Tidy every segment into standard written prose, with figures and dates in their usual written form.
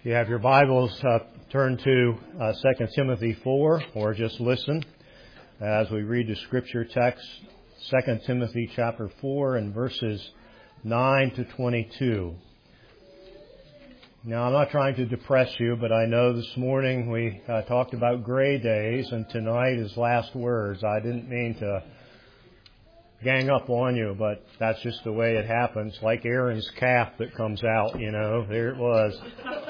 you have your Bibles, turn to 2 Timothy 4, or just listen as we read the Scripture text, 2 Timothy chapter 4 and verses 9 to 22. Now, I'm not trying to depress you, but I know this morning we talked about gray days, and tonight is last words. I didn't mean to gang up on you, but that's just the way it happens. Like Aaron's calf that comes out, there it was.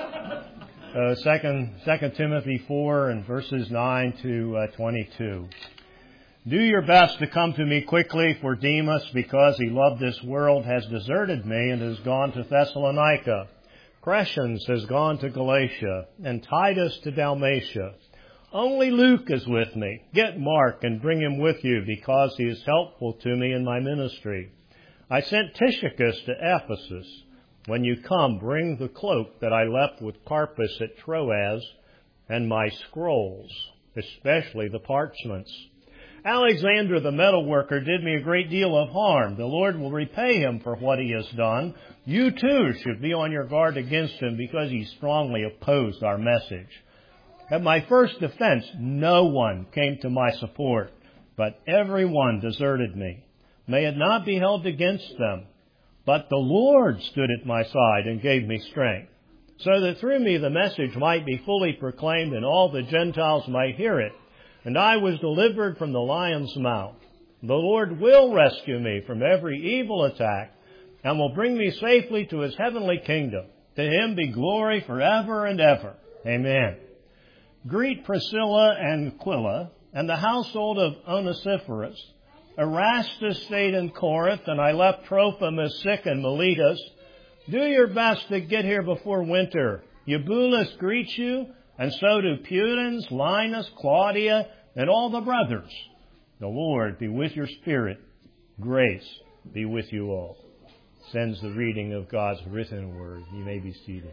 2 Timothy 4 and verses 9 to 22. Do your best to come to me quickly, for Demas, because he loved this world, has deserted me and has gone to Thessalonica. Crescens has gone to Galatia, and Titus to Dalmatia. Only Luke is with me. Get Mark and bring him with you, because he is helpful to me in my ministry. I sent Tychicus to Ephesus. When you come, bring the cloak that I left with Carpus at Troas, and my scrolls, especially the parchments. Alexander the metalworker did me a great deal of harm. The Lord will repay him for what he has done. You too should be on your guard against him, because he strongly opposed our message. At my first defense, no one came to my support, but everyone deserted me. May it not be held against them. But the Lord stood at my side and gave me strength, so that through me the message might be fully proclaimed and all the Gentiles might hear it. And I was delivered from the lion's mouth. The Lord will rescue me from every evil attack and will bring me safely to his heavenly kingdom. To him be glory forever and ever. Amen. Greet Priscilla and Aquila and the household of Onesiphorus. Erastus stayed in Corinth, and I left Trophimus sick in Miletus. Do your best to get here before winter. Eubulus greets you, and so do Pudens, Linus, Claudia, and all the brothers. The Lord be with your spirit. Grace be with you all. Sends the reading of God's written word. You may be seated.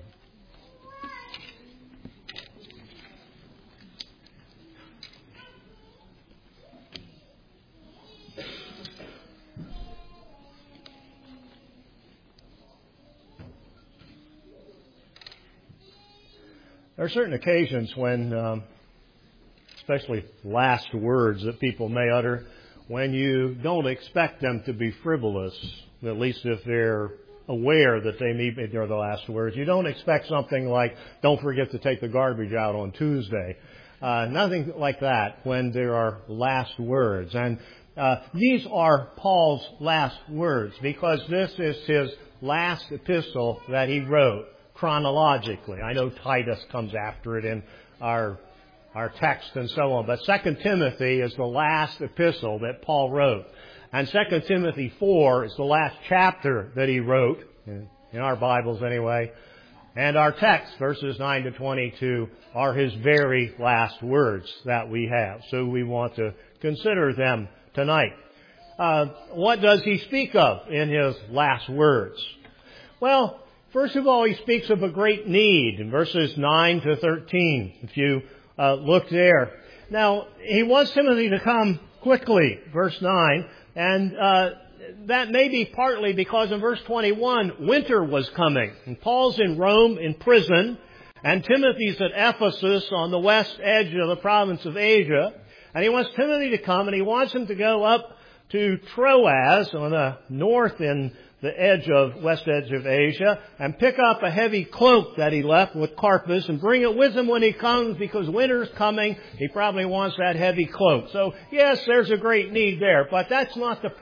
There are certain occasions when, especially last words that people may utter, when you don't expect them to be frivolous, at least if they're aware that they're the last words. You don't expect something like, don't forget to take the garbage out on Tuesday. Nothing like that when there are last words. And these are Paul's last words, because this is his last epistle that he wrote. Chronologically. I know Titus comes after it in our text and so on, but 2 Timothy is the last epistle that Paul wrote. And 2 Timothy 4 is the last chapter that he wrote, in our Bibles anyway. And our text, verses 9 to 22, are his very last words that we have. So we want to consider them tonight. What does he speak of in his last words? Well, first of all, he speaks of a great need in verses 9 to 13, if you look there. Now, he wants Timothy to come quickly, verse 9, and that may be partly because in verse 21, winter was coming. And Paul's in Rome in prison, and Timothy's at Ephesus on the west edge of the province of Asia. And he wants Timothy to come, and he wants him to go up to Troas on the north in the west edge of Asia, and pick up a heavy cloak that he left with Carpus and bring it with him when he comes, because winter's coming. He probably wants that heavy cloak. So yes, there's a great need there, but that's not the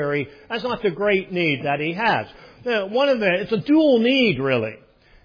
great need that he has. It's a dual need really.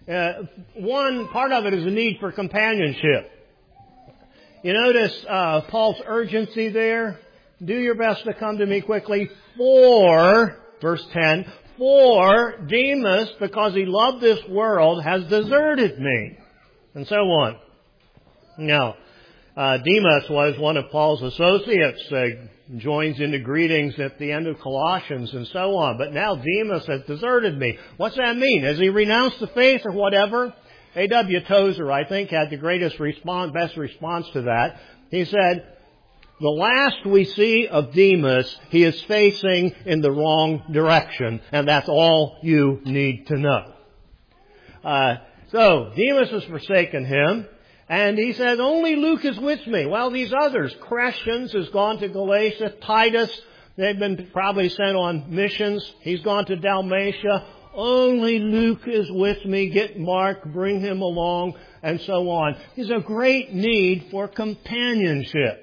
One part of it is a need for companionship. You notice Paul's urgency there. Do your best to come to me quickly, for, verse 10, for Demas, because he loved this world, has deserted me. And so on. Now, Demas was one of Paul's associates, joins in the greetings at the end of Colossians and so on. But now Demas has deserted me. What's that mean? Has he renounced the faith or whatever? A.W. Tozer, I think, had the best response to that. He said, the last we see of Demas, he is facing in the wrong direction, and that's all you need to know. So, Demas has forsaken him, and he says, only Luke is with me. Well, these others, Crescens has gone to Galatia, Titus, they've been probably sent on missions. He's gone to Dalmatia. Only Luke is with me. Get Mark, bring him along, and so on. There's a great need for companionship.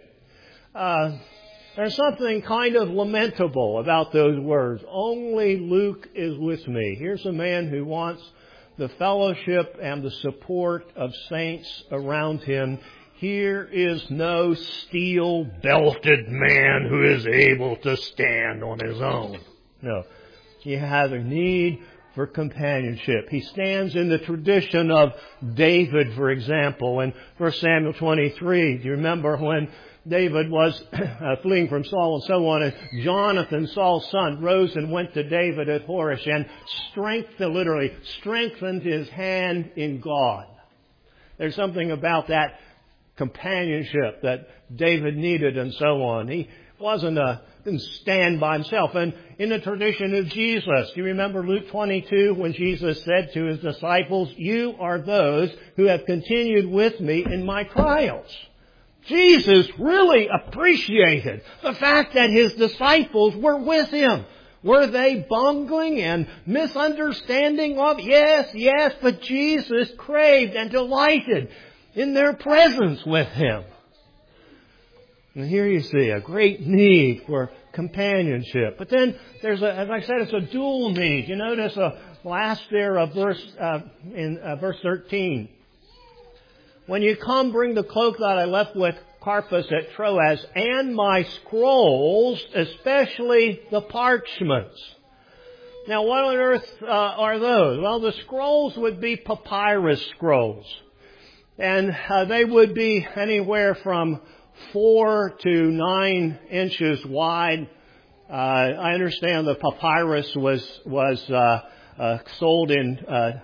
There's something kind of lamentable about those words. Only Luke is with me. Here's a man who wants the fellowship and the support of saints around him. Here is no steel-belted man who is able to stand on his own. No. He has a need for companionship. He stands in the tradition of David, for example, in 1 Samuel 23. Do you remember when David was fleeing from Saul and so on, and Jonathan, Saul's son, rose and went to David at Horesh and strengthened his hand in God. There's something about that companionship that David needed and so on. He didn't stand by himself. And in the tradition of Jesus, do you remember Luke 22 when Jesus said to his disciples, you are those who have continued with me in my trials. Jesus really appreciated the fact that his disciples were with him. Were they bungling and misunderstanding of? Yes, but Jesus craved and delighted in their presence with him. And here you see a great need for companionship. But then as I said, it's a dual need. You notice last there of verse 13. When you come, bring the cloak that I left with Carpus at Troas and my scrolls, especially the parchments. Now, what on earth are those? Well, the scrolls would be papyrus scrolls. And they would be anywhere from 4 to 9 inches wide. I understand the papyrus was sold in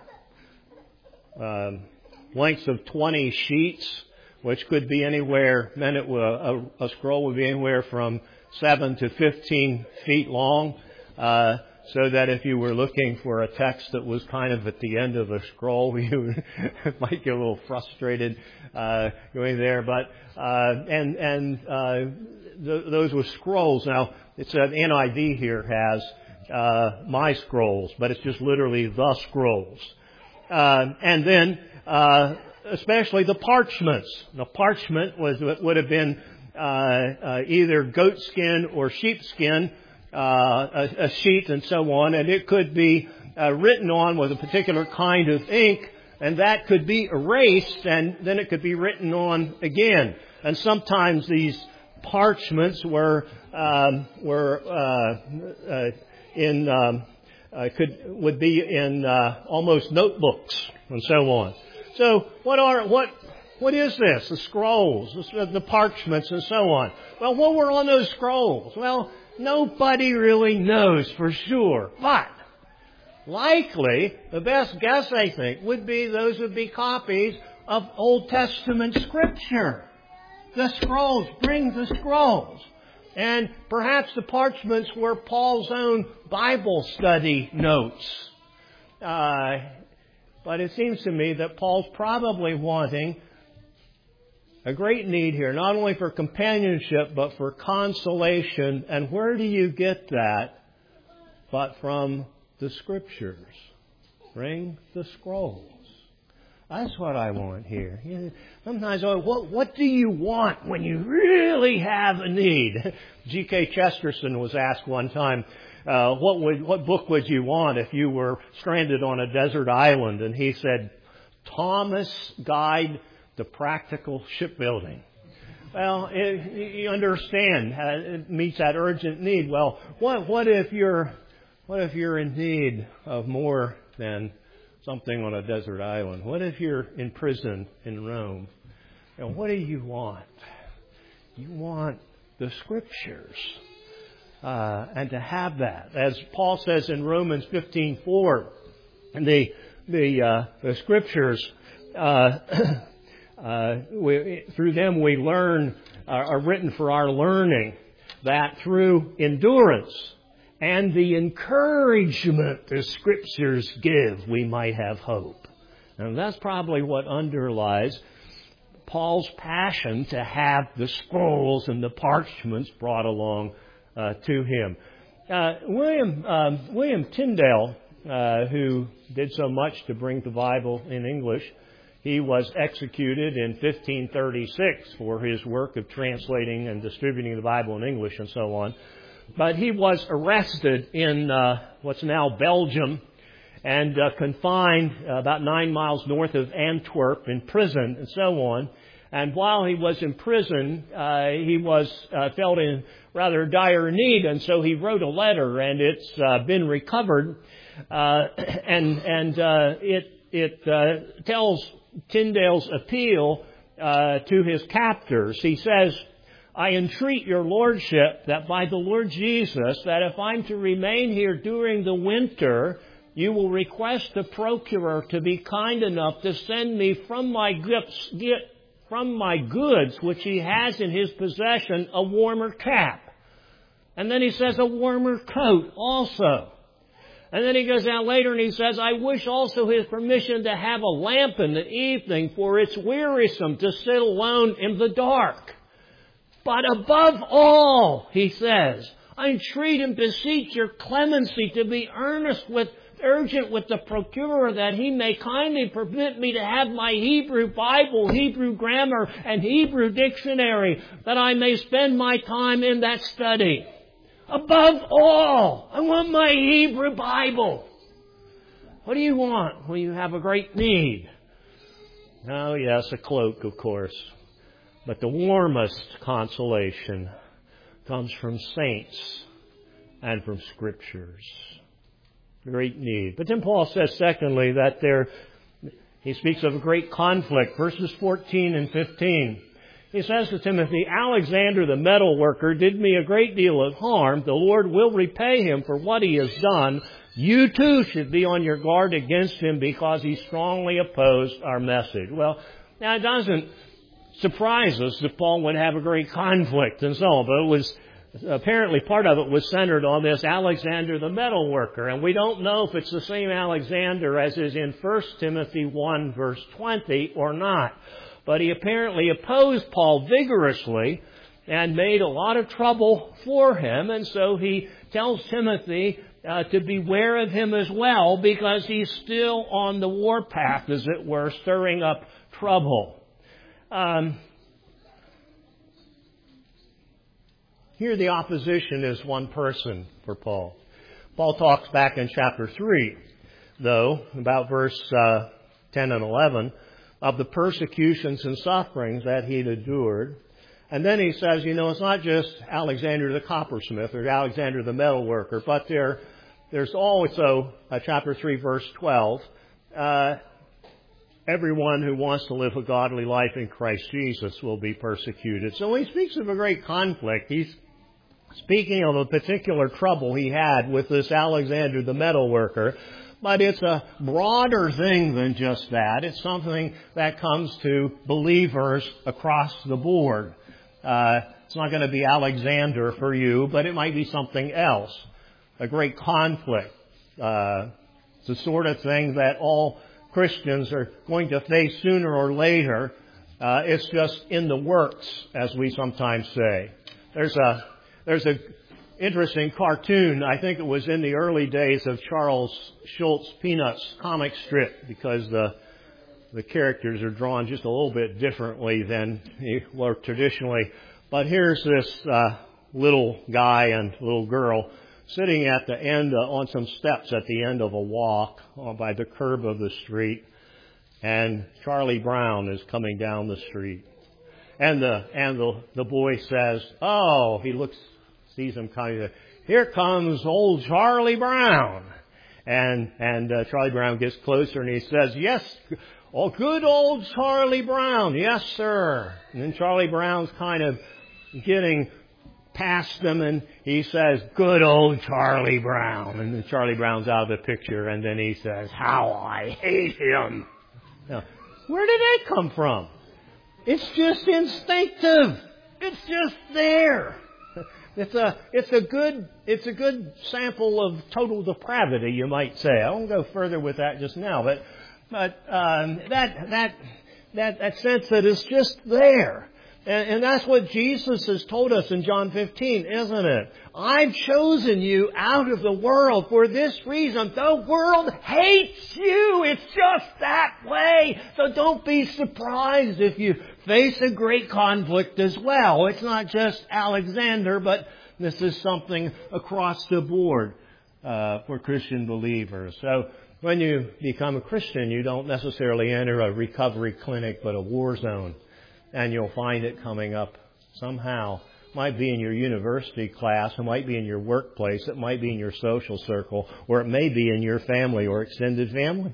lengths of 20 sheets, which could be anywhere, a scroll would be anywhere from 7 to 15 feet long, so that if you were looking for a text that was kind of at the end of the scroll, you might get a little frustrated going there. But those were scrolls. Now, it's an NIV here has my scrolls, but it's just literally the scrolls. And then especially the parchments. The parchment would have been either goatskin or sheepskin, a sheet and so on, and it could be written on with a particular kind of ink, and that could be erased, and then it could be written on again. And sometimes these parchments would be in almost notebooks and so on. So what is this? The scrolls, the parchments and so on. Well, what were on those scrolls? Well, nobody really knows for sure. But likely, the best guess, I think, would be those would be copies of Old Testament Scripture. The scrolls, bring the scrolls. And perhaps the parchments were Paul's own Bible study notes. But it seems to me that Paul's probably wanting a great need here, not only for companionship, but for consolation. And where do you get that but from the Scriptures? Bring the scrolls. That's what I want here. Sometimes, what do you want when you really have a need? G.K. Chesterton was asked one time, what book would you want if you were stranded on a desert island? And he said, Thomas' Guide to Practical Shipbuilding. Well, you understand, it meets that urgent need. Well, what if you're in need of more than something on a desert island? What if you're in prison in Rome? And what do you want? You want the Scriptures. And to have that, as Paul says in Romans 15:4, the Scriptures, through them we learn, are written for our learning, that through endurance and the encouragement the Scriptures give, we might have hope. And that's probably what underlies Paul's passion to have the scrolls and the parchments brought along to him. William Tyndale, who did so much to bring the Bible in English, he was executed in 1536 for his work of translating and distributing the Bible in English and so on. But he was arrested in what's now Belgium and confined about 9 miles north of Antwerp, in prison and so on. And while he was in prison, he felt in rather dire need, and so he wrote a letter, and it's been recovered, it tells Tyndale's appeal to his captors. He says, "I entreat your lordship that by the Lord Jesus, that if I'm to remain here during the winter, you will request the procurer to be kind enough to send me from my goods, which he has in his possession, a warmer cap." And then he says a warmer coat also. And then he goes down later and he says, "I wish also his permission to have a lamp in the evening, for it's wearisome to sit alone in the dark. But above all," he says, "I entreat and beseech your clemency to be urgent with the procurer, that he may kindly permit me to have my Hebrew Bible, Hebrew grammar, and Hebrew dictionary, that I may spend my time in that study. Above all, I want my Hebrew Bible." What do you want when you have a great need? Oh, yes, a cloak, of course. But the warmest consolation comes from saints and from Scriptures. Great need. But then Paul says, secondly, that he speaks of a great conflict. Verses 14 and 15. He says to Timothy, "Alexander the metal worker did me a great deal of harm. The Lord will repay him for what he has done. You too should be on your guard against him, because he strongly opposed our message." Well, now it doesn't surprise us that Paul would have a great conflict and so on, but it was apparently part of it was centered on this Alexander the metal worker. And we don't know if it's the same Alexander as is in 1 Timothy 1 verse 20 or not. But he apparently opposed Paul vigorously and made a lot of trouble for him. And so he tells Timothy to beware of him as well, because he's still on the warpath, as it were, stirring up trouble. Here the opposition is one person for Paul. Paul talks back in chapter 3, though, about verse 10 and 11, of the persecutions and sufferings that he'd endured. And then he says, it's not just Alexander the coppersmith or Alexander the metal worker, but there's also, chapter 3, verse 12, everyone who wants to live a godly life in Christ Jesus will be persecuted. So when he speaks of a great conflict, he's speaking of a particular trouble he had with this Alexander the metal worker. But it's a broader thing than just that. It's something that comes to believers across the board. It's not going to be Alexander for you, but it might be something else. A great conflict. It's the sort of thing that all Christians are going to face sooner or later. It's just in the works, as we sometimes say. There's a interesting cartoon. I think it was in the early days of Charles Schulz Peanuts comic strip, because the characters are drawn just a little bit differently than they were traditionally. But here's this little guy and little girl sitting at the end on some steps at the end of a walk by the curb of the street, and Charlie Brown is coming down the street, and the boy says, "Oh," he sees him coming. "Here comes old Charlie Brown." And Charlie Brown gets closer and he says, "Yes, oh, good old Charlie Brown. Yes, sir." And then Charlie Brown's kind of getting past them and he says, "Good old Charlie Brown." And then Charlie Brown's out of the picture and then he says, "How I hate him." Now, where did that come from? It's just instinctive. It's just there. It's a good sample of total depravity, you might say. I won't go further with that just now, but But that sense that is just there. And that's what Jesus has told us in John 15, isn't it? I've chosen you out of the world for this reason. The world hates you. It's just that way. So don't be surprised if you face a great conflict as well. It's not just Alexander, but this is something across the board for Christian believers. So when you become a Christian, you don't necessarily enter a recovery clinic, but a war zone. And you'll find it coming up somehow. It might be in your university class, it might be in your workplace, it might be in your social circle, or it may be in your family or extended family.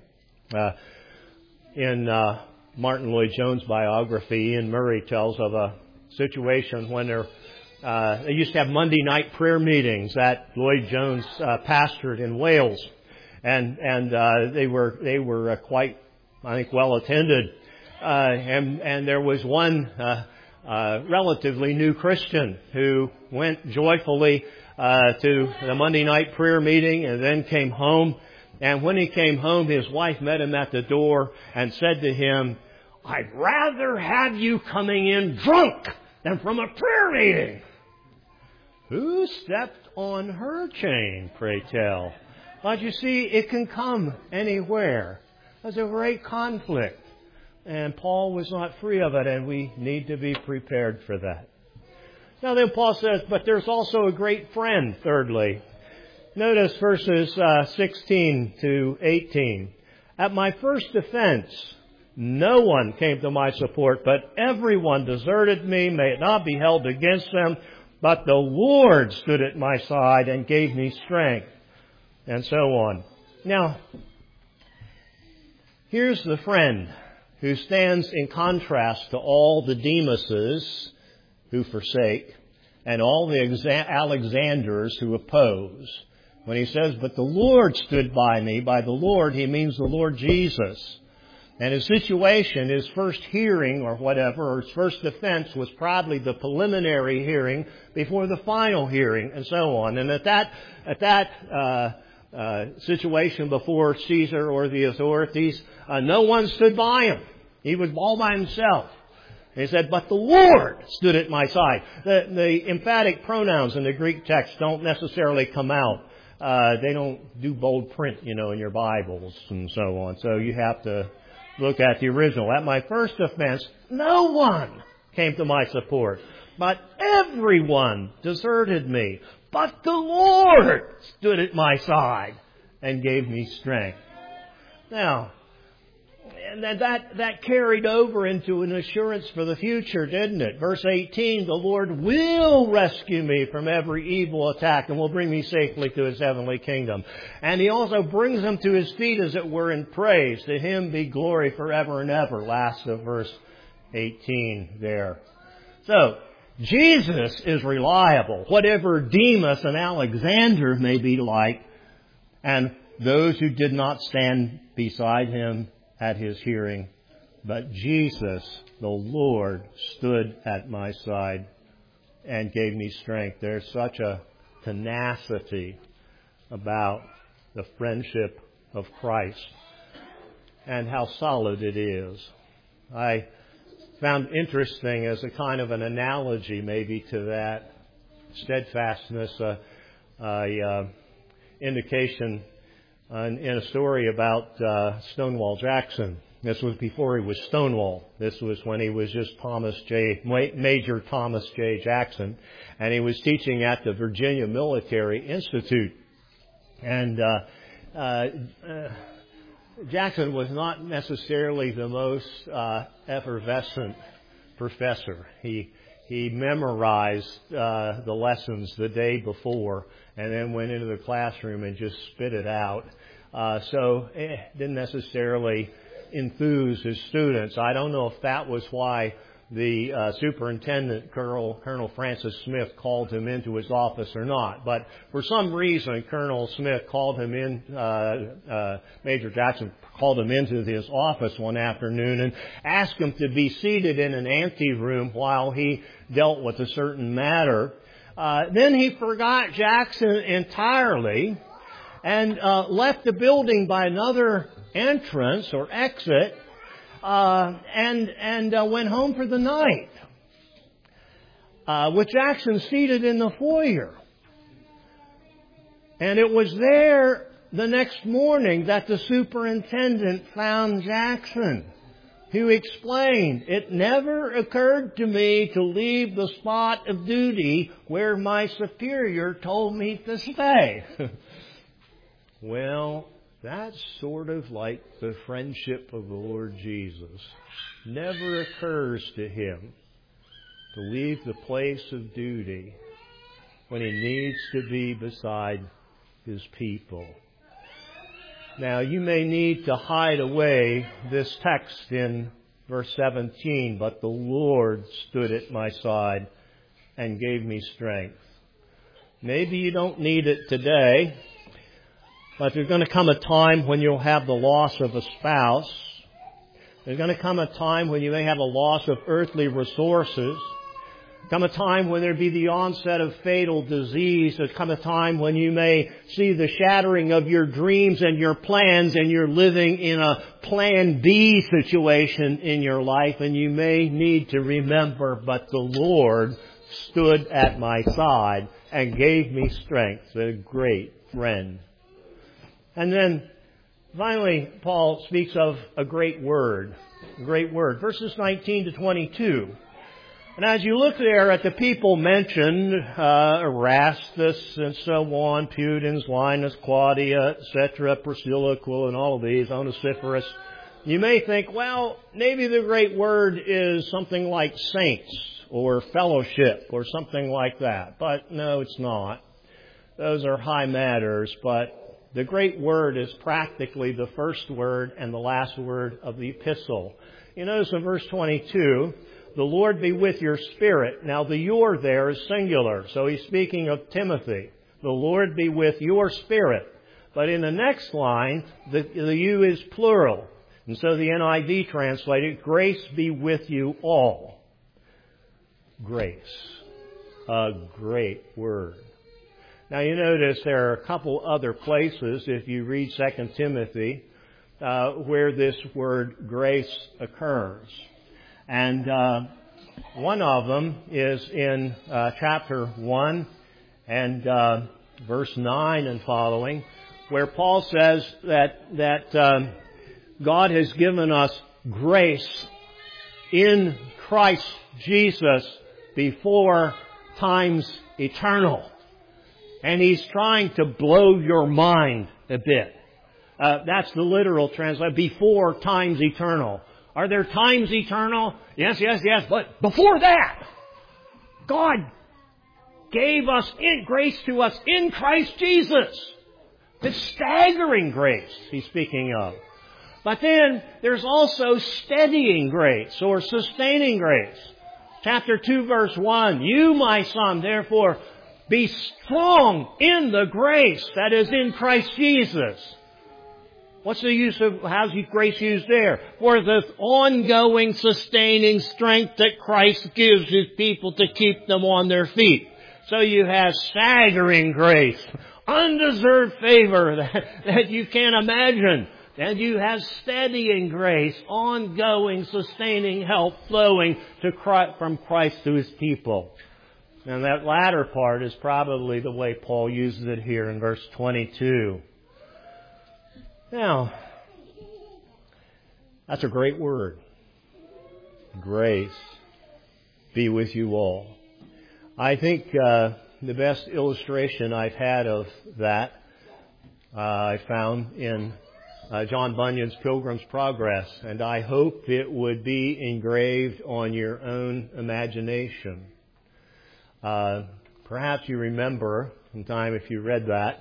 In Martin Lloyd-Jones' biography, Ian Murray tells of a situation when they used to have Monday night prayer meetings that Lloyd-Jones pastored in Wales, and they were quite, I think, well attended. And there was one relatively new Christian who went joyfully to the Monday night prayer meeting and then came home. And when he came home, his wife met him at the door and said to him, "I'd rather have you coming in drunk than from a prayer meeting." Who stepped on her chain, pray tell? But you see, it can come anywhere. There's a great conflict. And Paul was not free of it, and we need to be prepared for that. Now then Paul says, but there's also a great friend, thirdly. Notice verses 16 to 18. At my first offense, no one came to my support, but everyone deserted me. May it not be held against them. But the Lord stood at my side and gave me strength. And so on. Now, here's the friend who stands in contrast to all the Demases who forsake and all the Alexanders who oppose. When he says, but the Lord stood by me, by the Lord, he means the Lord Jesus. And his situation, his first hearing or whatever, or his first defense was probably the preliminary hearing before the final hearing and so on. And at that situation before Caesar or the authorities, no one stood by him. He was all by himself. He said, but the Lord stood at my side. The emphatic pronouns in the Greek text don't necessarily come out. They don't do bold print, in your Bibles and so on. So you have to look at the original. At my first offense, no one came to my support, but everyone deserted me. But the Lord stood at my side and gave me strength. Now, and that carried over into an assurance for the future, didn't it? Verse 18, the Lord will rescue me from every evil attack and will bring me safely to His heavenly kingdom. And He also brings them to His feet, as it were, in praise. To Him be glory forever and ever. Last of verse 18 there. So, Jesus is reliable, whatever Demas and Alexander may be like, and those who did not stand beside Him at His hearing. But Jesus, the Lord, stood at my side and gave me strength. There's such a tenacity about the friendship of Christ and how solid it is. I found interesting as a kind of an analogy maybe to that steadfastness, indication in a story about Stonewall Jackson. This was before he was Stonewall. This was when he was just Major Thomas J. Jackson, and he was teaching at the Virginia Military Institute. And Jackson was not necessarily the most effervescent professor. He memorized the lessons the day before and then went into the classroom and just spit it out. So didn't necessarily enthuse his students. I don't know if that was why the superintendent, Colonel Francis Smith, called him into his office or not. But for some reason, Colonel Smith called him in, Major Jackson called him into his office one afternoon and asked him to be seated in an anteroom while he dealt with a certain matter. Then he forgot Jackson entirely and left the building by another entrance or exit, and went home for the night, with Jackson seated in the foyer. And it was there the next morning that the superintendent found Jackson, who explained, "It never occurred to me to leave the spot of duty where my superior told me to stay." Well, that's sort of like the friendship of the Lord Jesus. Never occurs to Him to leave the place of duty when He needs to be beside His people. Now, you may need to hide away this text in verse 17, "But the Lord stood at my side and gave me strength." Maybe you don't need it today, but there's going to come a time when you'll have the loss of a spouse. There's going to come a time when you may have a loss of earthly resources. Come a time when there'd be the onset of fatal disease. There's come a time when you may see the shattering of your dreams and your plans, and you're living in a plan B situation in your life, and you may need to remember, "But the Lord stood at my side and gave me strength," a great friend. And then finally, Paul speaks of a great word. A great word. Verses 19 to 22. And as you look there at the people mentioned, Erastus and so on, Pudens, Linus, Claudia, etc., Priscilla, Aquila, and all of these, Onesiphorus, you may think, well, maybe the great word is something like saints or fellowship or something like that. But no, it's not. Those are high matters, but the great word is practically the first word and the last word of the epistle. You notice in verse 22, "The Lord be with your spirit." Now the "your" there is singular, so he's speaking of Timothy. "The Lord be with your spirit." But in the next line, the "you" is plural. And so the NIV translated, "Grace be with you all." Grace. A great word. Now you notice there are a couple other places, if you read 2 Timothy, where this word grace occurs. And one of them is in chapter 1 and verse 9 and following, where Paul says that God has given us grace in Christ Jesus before times eternal. And he's trying to blow your mind a bit. That's the literal translation, before times eternal. Are there times eternal? Yes. But before that, God gave us grace to us in Christ Jesus. It's staggering grace he's speaking of. But then there's also steadying grace or sustaining grace. Chapter 2, verse 1, "You, my son, therefore, be strong in the grace that is in Christ Jesus." What's the use of, how's grace used there? For the ongoing, sustaining strength that Christ gives His people to keep them on their feet. So you have staggering grace, undeserved favor that you can't imagine. And you have steadying grace, ongoing, sustaining help flowing from Christ to His people. And that latter part is probably the way Paul uses it here in verse 22. Now, that's a great word. Grace be with you all. I think the best illustration I've had of that I found in John Bunyan's Pilgrim's Progress, and I hope it would be engraved on your own imagination. Perhaps you remember sometime if you read that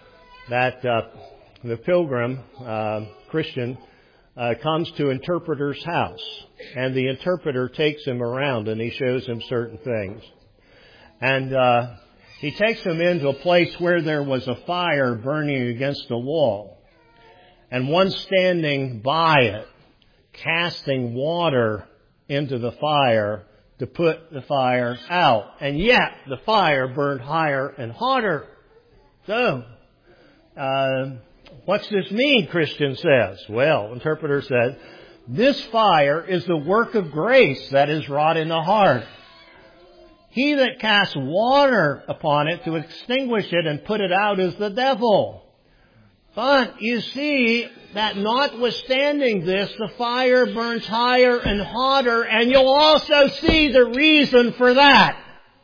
the pilgrim, Christian, comes to interpreter's house, and the interpreter takes him around and he shows him certain things. And he takes him into a place where there was a fire burning against the wall, and one standing by it, casting water into the fire to put the fire out. And yet the fire burned higher and hotter. So, What's this mean, Christian says? Well, interpreter says, this fire is the work of grace that is wrought in the heart. He that casts water upon it to extinguish it and put it out is the devil. But you see that notwithstanding this, the fire burns higher and hotter, and you'll also see the reason for that.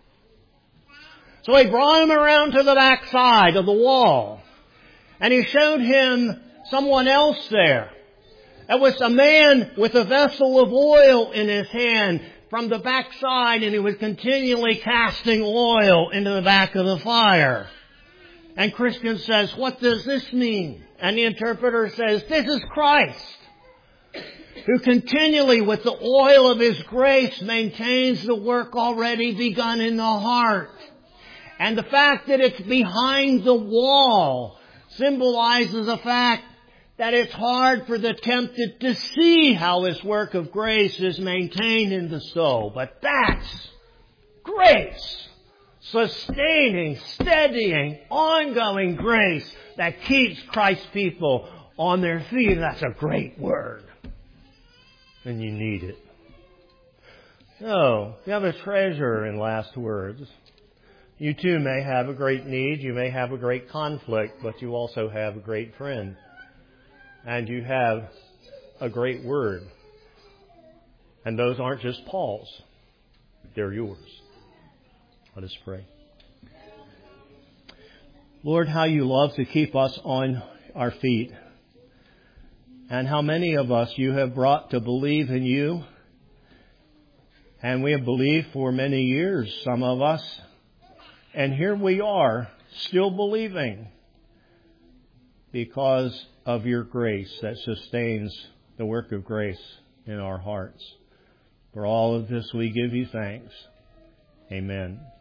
So he brought him around to the back side of the wall, and he showed him someone else there. It was a man with a vessel of oil in his hand from the backside, and he was continually casting oil into the back of the fire. And Christian says, what does this mean? And the interpreter says, this is Christ, who continually with the oil of His grace maintains the work already begun in the heart. And the fact that it's behind the wall symbolizes the fact that it's hard for the tempted to see how His work of grace is maintained in the soul. But that's grace. Sustaining, steadying, ongoing grace that keeps Christ's people on their feet. That's a great word. And you need it. So, you have a treasure in last words. You too may have a great need. You may have a great conflict, but you also have a great friend. And you have a great word. And those aren't just Paul's. They're yours. Let us pray. Lord, how you love to keep us on our feet. And how many of us you have brought to believe in you. And we have believed for many years, some of us. And here we are, still believing. Because of your grace that sustains the work of grace in our hearts. For all of this we give you thanks. Amen.